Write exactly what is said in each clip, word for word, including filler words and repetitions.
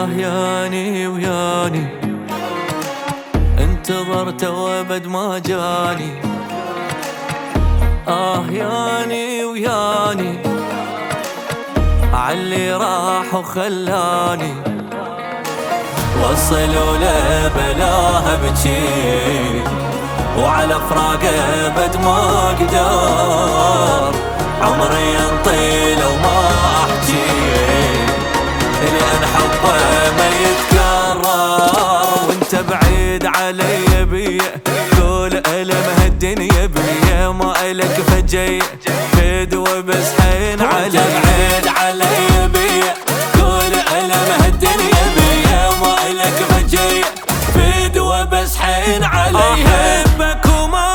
ياني وياني انتظرت وابد ما جاني. آه ياني وياني عاللي راح وخلاني. وصلوا له بلاها بجي وعلى فراقه بد ما اقدر. عمري ينطيل وما احجي لان حبه ما يتكرر. وانت بعيد علي بيه كل ألم هالدنيا بيه ما إلك فجي فد وبس حين علي. بعيد علي بيه كل ألم هالدنيا بيه ما إلك فجي فد وبس حين علي. أحبك وما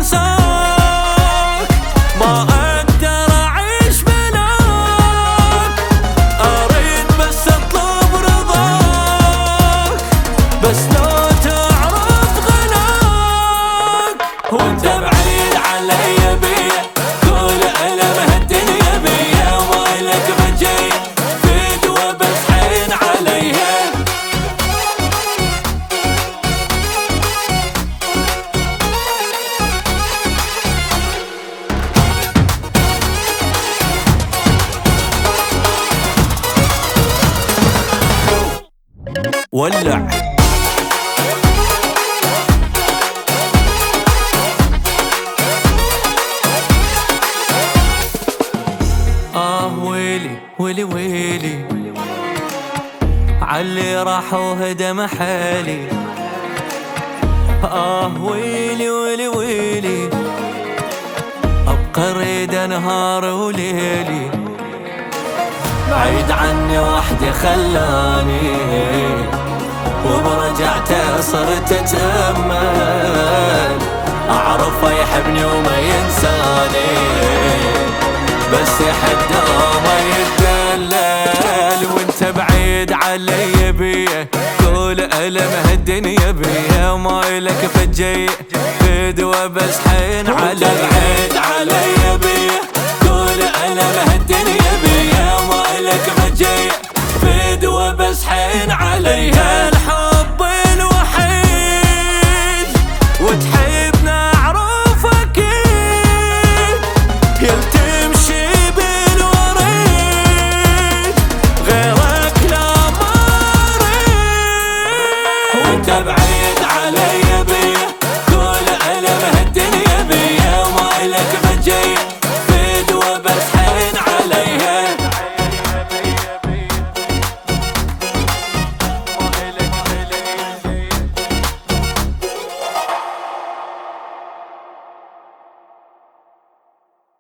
انساك ما اقدر اعيش بلاك. اريد بس اطلب رضاك بس لو تعرف غلاك. وانت بعيد علي بيه كل ألم هالدنيا بيه ما إلك فجي فد وبس حين عليها. ولع آه ويلي ويلي ويلي عاللي راح وهدم حالي. آه ويلي ويلي ويلي أبقى أريد نهار وليلي. بعيد عني وحدي خلاني وبرجعته صرت أتأمل. أعرفه يحبني وما ينساني بس يحده ما يتدلل. وانت بعيد علي بيه كل ألم هالدنيا بيه ما إلك فجي فد وبس حين علي. بعيد علي بيه كل ألم هالدنيا بيه ما إلك فجي فد وبس حين علي.